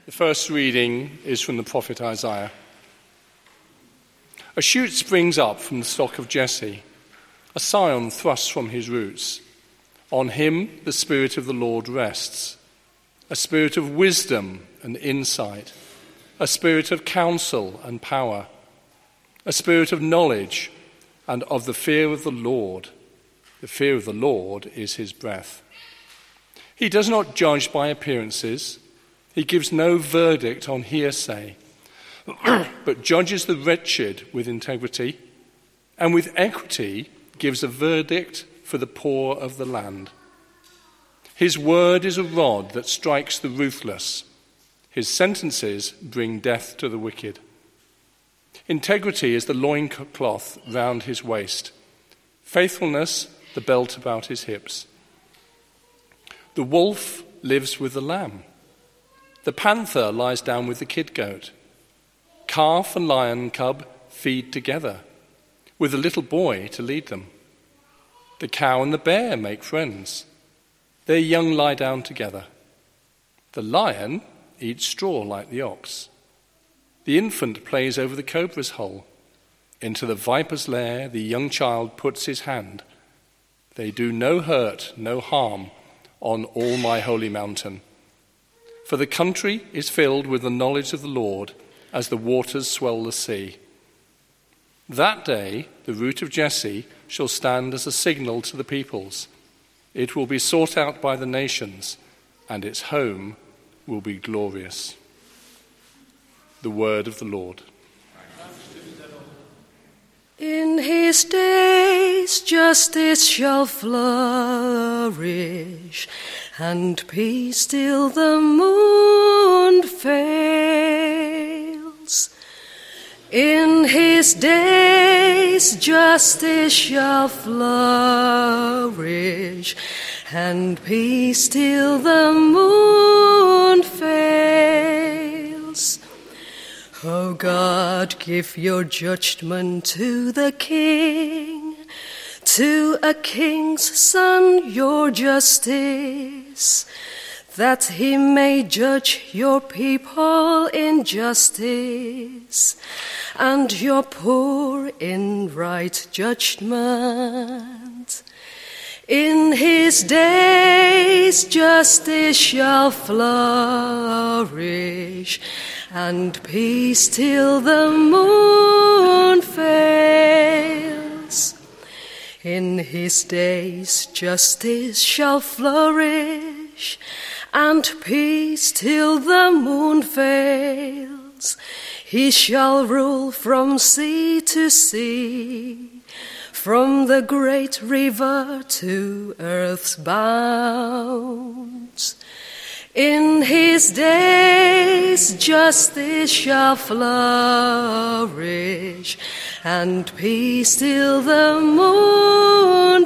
The first reading is from the prophet Isaiah. A shoot springs up from the stock of Jesse, a scion thrusts from his roots. On him the Spirit of the Lord rests, a spirit of wisdom and insight, a spirit of counsel and power, a spirit of knowledge and of the fear of the Lord. The fear of the Lord is his breath. He does not judge by appearances. He gives no verdict on hearsay, but judges the wretched with integrity, and with equity gives a verdict for the poor of the land. His word is a rod that strikes the ruthless. His sentences bring death to the wicked. Integrity is the loincloth round his waist, faithfulness the belt about his hips. The wolf lives with the lamb. The panther lies down with the kid goat. Calf and lion cub feed together, with a little boy to lead them. The cow and the bear make friends. Their young lie down together. The lion eats straw like the ox. The infant plays over the cobra's hole. Into the viper's lair the young child puts his hand. They do no hurt, no harm on all my holy mountain. For the country is filled with the knowledge of the Lord as the waters swell the sea. That day the root of Jesse shall stand as a signal to the peoples. It will be sought out by the nations, and its home will be glorious. The word of the Lord. In his days justice shall flourish, and peace till the moon fails. In his days justice shall flourish, and peace till the moon fails. O God, give your judgment to the king, to a king's son your justice, that he may judge your people in justice, and your poor in right judgment. In his days justice shall flourish, and peace till the moon fails. In his days justice shall flourish, and peace till the moon fails. He shall rule from sea to sea, from the great river to earth's bounds. In his days justice shall flourish, and peace till the moon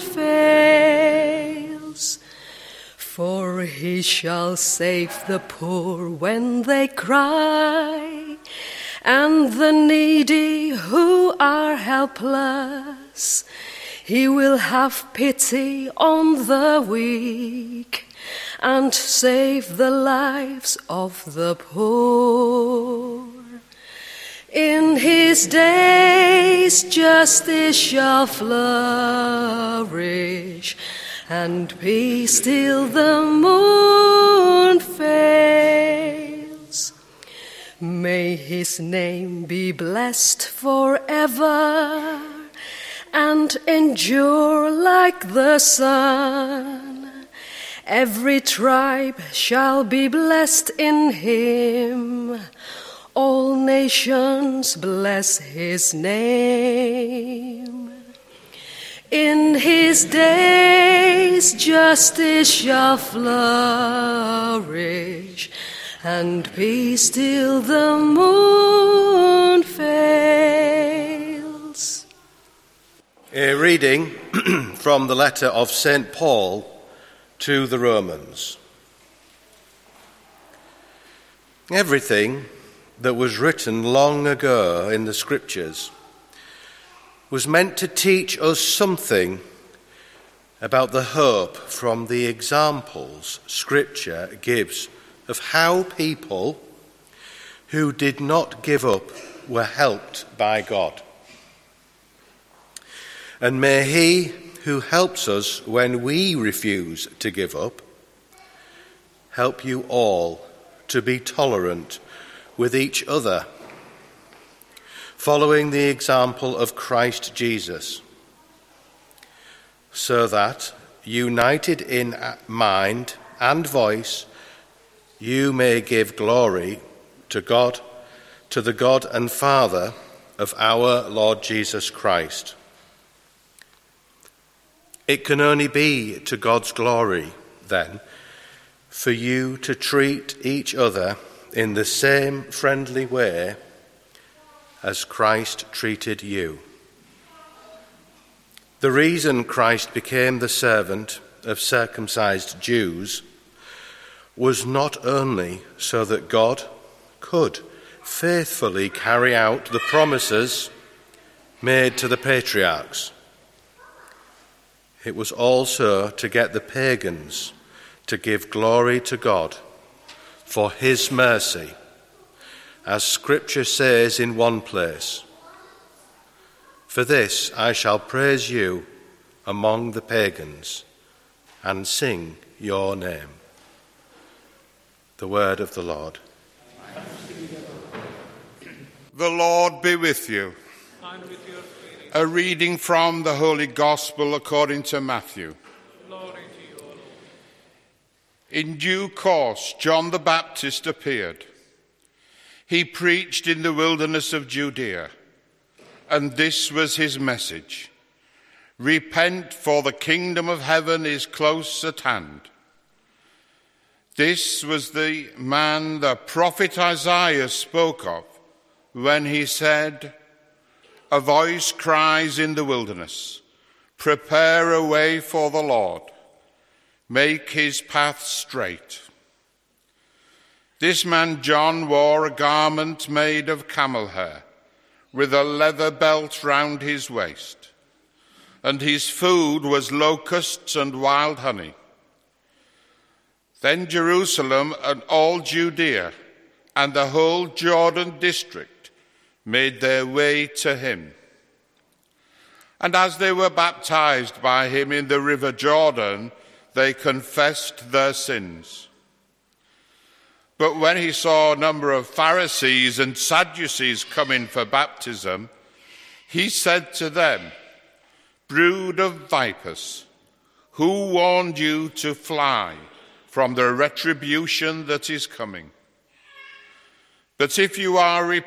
fails. For he shall save the poor when they cry, and the needy who are helpless. He will have pity on the weak, and save the lives of the poor. In his days justice shall flourish, and peace till the moon fails. May his name be blessed forever, and endure like the sun. Every tribe shall be blessed in him. All nations bless his name. In his days justice shall flourish, and peace till the moon fails. A reading from the letter of St. Paul to the Romans. Everything that was written long ago in the Scriptures was meant to teach us something about the hope from the examples Scripture gives of how people who did not give up were helped by God. And may he who helps us when we refuse to give up help you all to be tolerant with each other, following the example of Christ Jesus, so that, united in mind and voice, you may give glory to God, to the God and Father of our Lord Jesus Christ. It can only be to God's glory, then, for you to treat each other in the same friendly way as Christ treated you. The reason Christ became the servant of circumcised Jews was not only so that God could faithfully carry out the promises made to the patriarchs. It was also to get the pagans to give glory to God for his mercy, as Scripture says in one place, "For this I shall praise you among the pagans and sing your name." The word of the Lord. The Lord be with you. And with your spirit. A reading from the Holy Gospel according to Matthew. Glory to you, O Lord. In due course, John the Baptist appeared. He preached in the wilderness of Judea, and this was his message: "Repent, for the kingdom of heaven is close at hand." This was the man the prophet Isaiah spoke of when he said, "A voice cries in the wilderness, prepare a way for the Lord, make his path straight." This man John wore a garment made of camel hair, with a leather belt round his waist, and his food was locusts and wild honey. Then Jerusalem and all Judea and the whole Jordan district made their way to him. And as they were baptized by him in the river Jordan, they confessed their sins. But when he saw a number of Pharisees and Sadducees coming for baptism, he said to them, "Brood of vipers, who warned you to fly from the retribution that is coming? But if you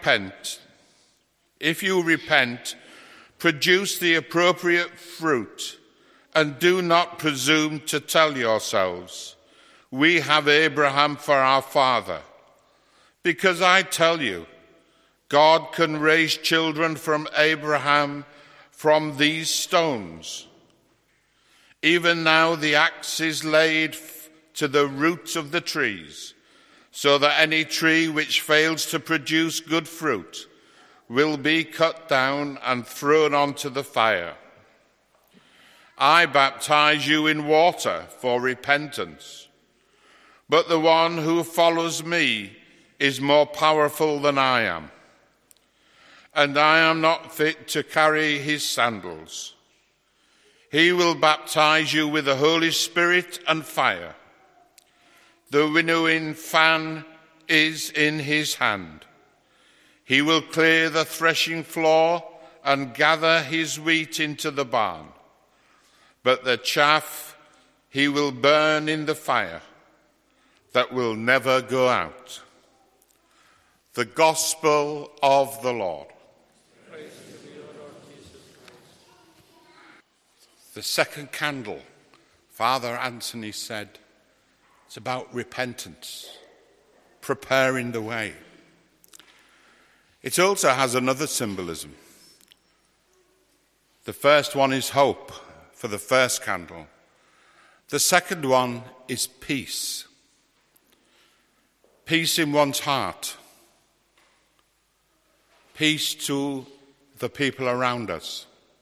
repent, produce the appropriate fruit, and do not presume to tell yourselves, 'We have Abraham for our father,' because I tell you, God can raise children from Abraham from these stones. Even now the axe is laid to the roots of the trees, so that any tree which fails to produce good fruit will be cut down and thrown onto the fire. I baptize you in water for repentance, but the one who follows me is more powerful than I am, and I am not fit to carry his sandals. He will baptize you with the Holy Spirit and fire. The winnowing fan is in his hand. He will clear the threshing floor and gather his wheat into the barn, but the chaff he will burn in the fire that will never go out." The Gospel of the Lord. Praise to you, Lord Jesus Christ. The second candle, Father Anthony said, it's about repentance, preparing the way. It also has another symbolism. The first one is hope for the first candle. The second one is peace. Peace in one's heart. Peace to the people around us.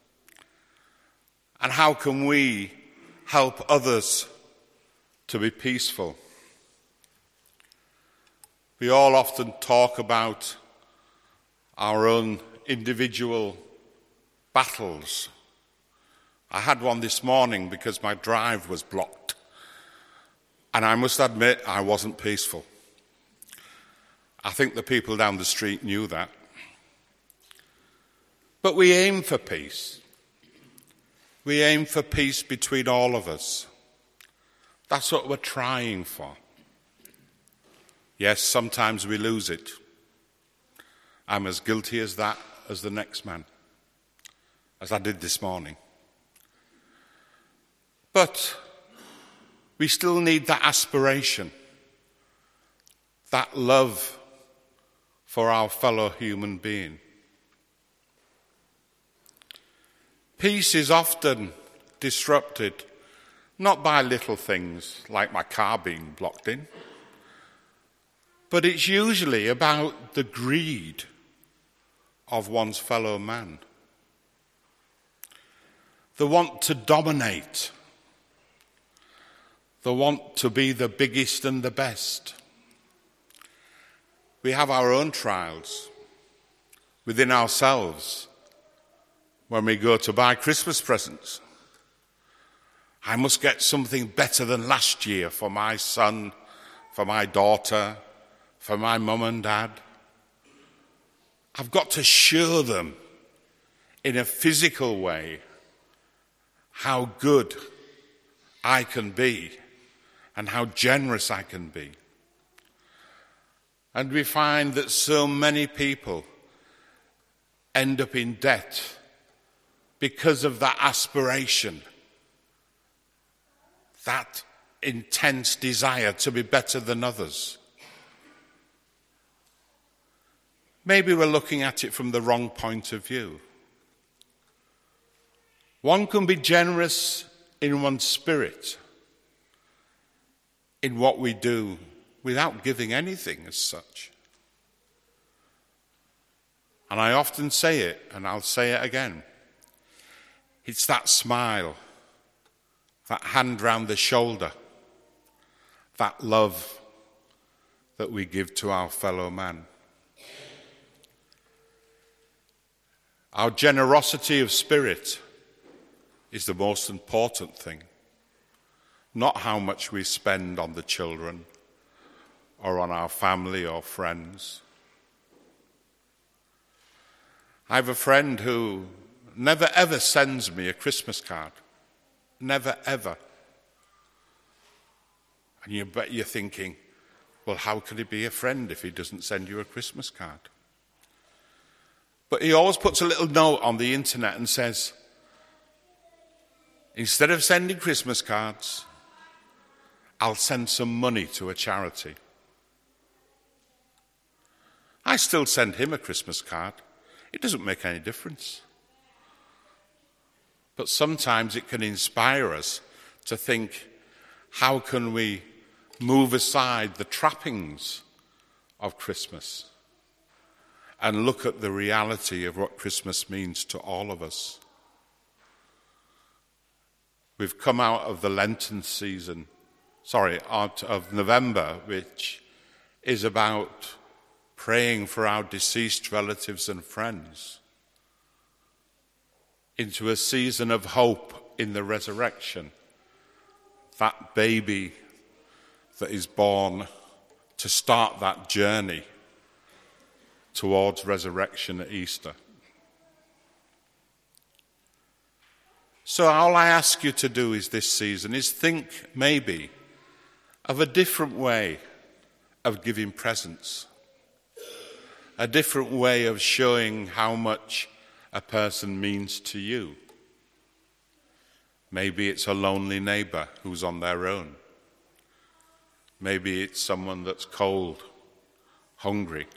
And how can we help others to be peaceful? We all often talk about our own individual battles. I had one this morning because my drive was blocked. And I must admit, I wasn't peaceful. I think the people down the street knew that. But we aim for peace. We aim for peace between all of us. That's what we're trying for. Yes, sometimes we lose it. I'm as guilty as that as the next man, as I did this morning. But we still need that aspiration, that love for our fellow human being. Peace is often disrupted, not by little things like my car being blocked in, but it's usually about the greed of one's fellow man, the want to dominate, the want to be the biggest and the best. We have our own trials within ourselves when we go to buy Christmas presents. I must get something better than last year for my son, for my daughter, for my mum and dad. I've got to show them in a physical way how good I can be and how generous I can be. And we find that so many people end up in debt because of that aspiration, that intense desire to be better than others. Maybe we're looking at it from the wrong point of view. One can be generous in one's spirit, in what we do, without giving anything as such. And I often say it, and I'll say it again. It's that smile, that hand round the shoulder, that love that we give to our fellow man. Our generosity of spirit is the most important thing, not how much we spend on the children or on our family or friends. I have a friend who never ever sends me a Christmas card. Never ever. And you're thinking, well, how could he be a friend if he doesn't send you a Christmas card? But he always puts a little note on the internet and says, instead of sending Christmas cards, I'll send some money to a charity. I still send him a Christmas card. It doesn't make any difference. But sometimes it can inspire us to think, how can we move aside the trappings of Christmas and look at the reality of what Christmas means to all of us? We've come out of the Lenten season, out of November, which is about praying for our deceased relatives and friends, into a season of hope in the resurrection, that baby that is born to start that journey towards resurrection at Easter. So all I ask you to do is this season is think maybe of a different way of giving presents, a different way of showing how much a person means to you. Maybe it's a lonely neighbour who's on their own. Maybe it's someone that's cold, hungry.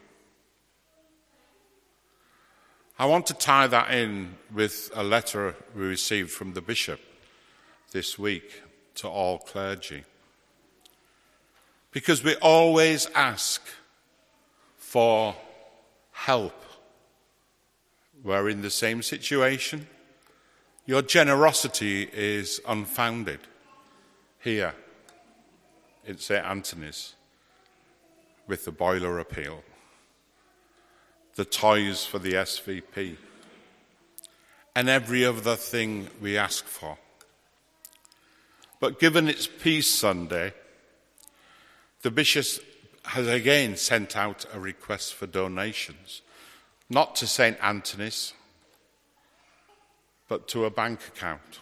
I want to tie that in with a letter we received from the bishop this week to all clergy. Because we always ask for help. We're in the same situation. Your generosity is unfounded here in St. Anthony's. with the boiler appeal, the toys for the SVP, and every other thing we ask for. But given it's Peace Sunday, the Bishop has again sent out a request for donations, not to St. Anthony's, but to a bank account.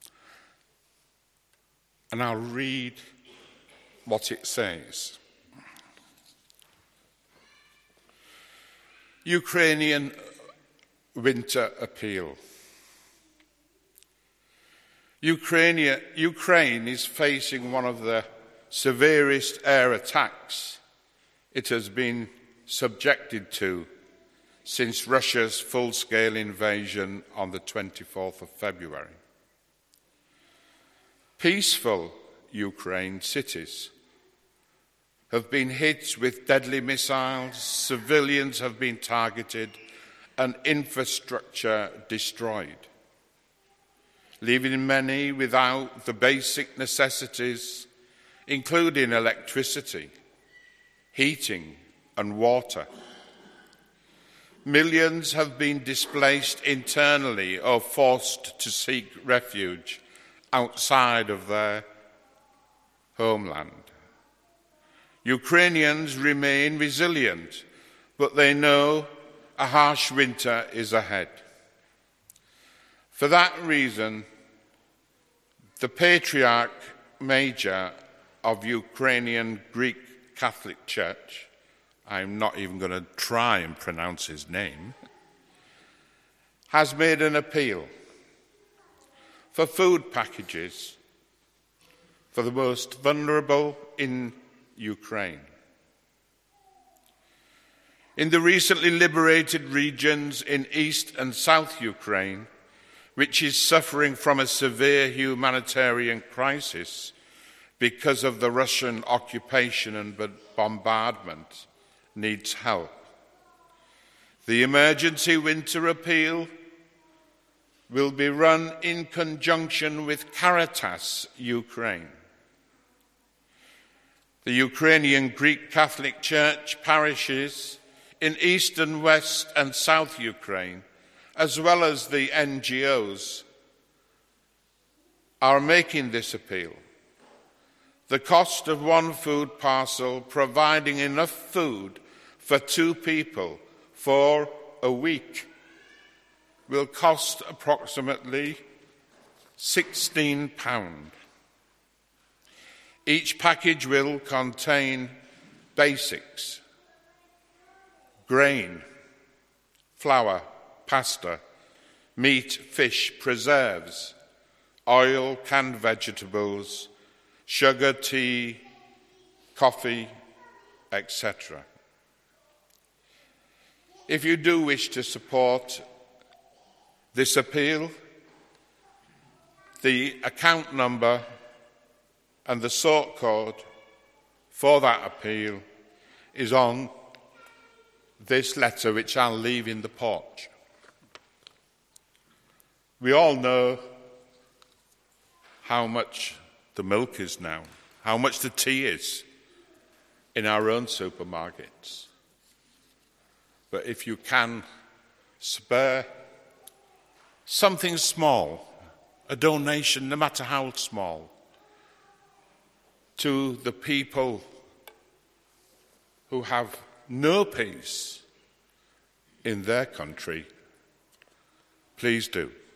And I'll read what it says. Ukrainian winter appeal. Ukraine is facing one of the severest air attacks it has been subjected to since Russia's full-scale invasion on the 24th of February. Peaceful Ukraine cities have been hit with deadly missiles, civilians have been targeted, and infrastructure destroyed, leaving many without the basic necessities, including electricity, heating, and water. Millions have been displaced internally or forced to seek refuge outside of their homeland. Ukrainians remain resilient, but they know a harsh winter is ahead. For that reason, the Patriarch Major of Ukrainian Greek Catholic Church, I'm not even going to try and pronounce his name, has made an appeal for food packages for the most vulnerable in Ukraine. In the recently liberated regions in East and South Ukraine, which is suffering from a severe humanitarian crisis because of the Russian occupation and bombardment, needs help. The emergency winter appeal will be run in conjunction with Caritas Ukraine. The Ukrainian Greek Catholic Church parishes in East and West and South Ukraine, as well as the NGOs, are making this appeal. The cost of one food parcel providing enough food for 2 people for a week will cost approximately £16. Each package will contain basics: grain, flour, pasta, meat, fish, preserves, oil, canned vegetables, sugar, tea, coffee, etc. If you do wish to support this appeal, the account number and the sort code for that appeal is on this letter, which I'll leave in the porch. We all know how much the milk is now, how much the tea is in our own supermarkets. But if you can spare something small, a donation, no matter how small, to the people who have no peace in their country, please do.